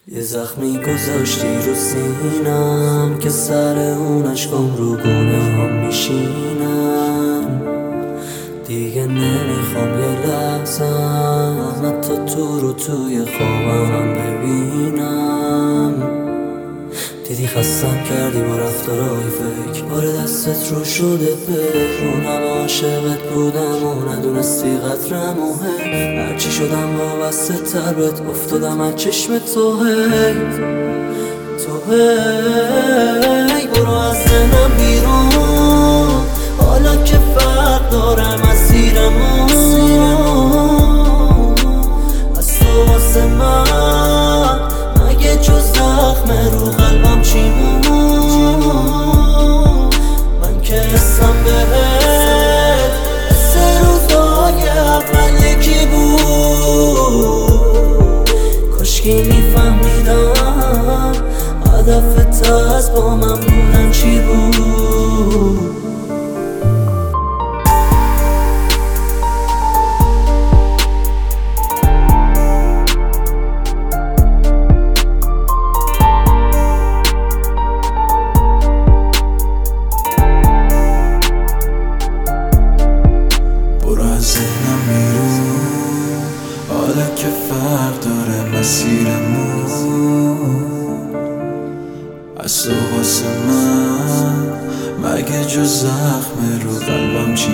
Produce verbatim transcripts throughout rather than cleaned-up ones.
یه زخمی گذاشتی رو سینم که سر اون عشقم رو گناهم میشینم. دیگه نمیخوام یه لحظم حتی تو رو توی خوابم ببینم. دیدی خستم کردی با رفتارهای فکر، بار دستت رو شده بهرون. همه عاشقت بودم و ندونستی قدرم و هی هرچی شدم وابسته تر بهت افتادم از چشم تو هی تو هی برو از ذهنم بیرون، حالا که فرق داره مسیرمون. از تو واسه من مگه جز زخم رو قلبم چی بود؟ من که حسم بهت سه روزای اول یکی بود. کاشکی میفهمیدم هدفت از با من بودن چی بود. حالا که فرق داره مسیرمون. از تو واسه من مگه جز زخم رو قلبم چی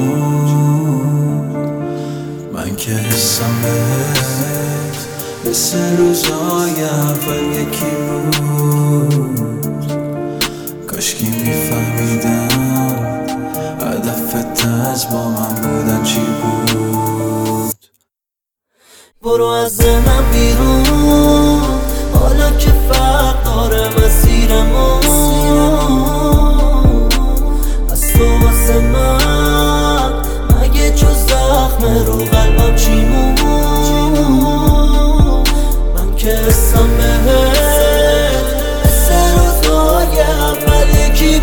بود؟ من که حسم بهت به سه روزای اول یکی بود. کاشکی میفهمیدم هدفت از با من بودن چی بود. برو از ذهنم بیرون، حالا که فرق داره مسیرمون. از تو واسه من مگه جز زخم رو قلبم چی بود؟ من که حسم بهت سه روزای اول یکی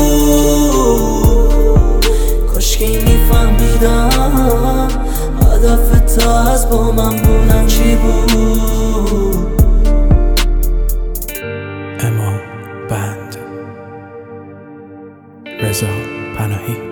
بود. کاشکی میفهمیدم هدفت از با من بودن چی بود. اما بند رضا پناهی.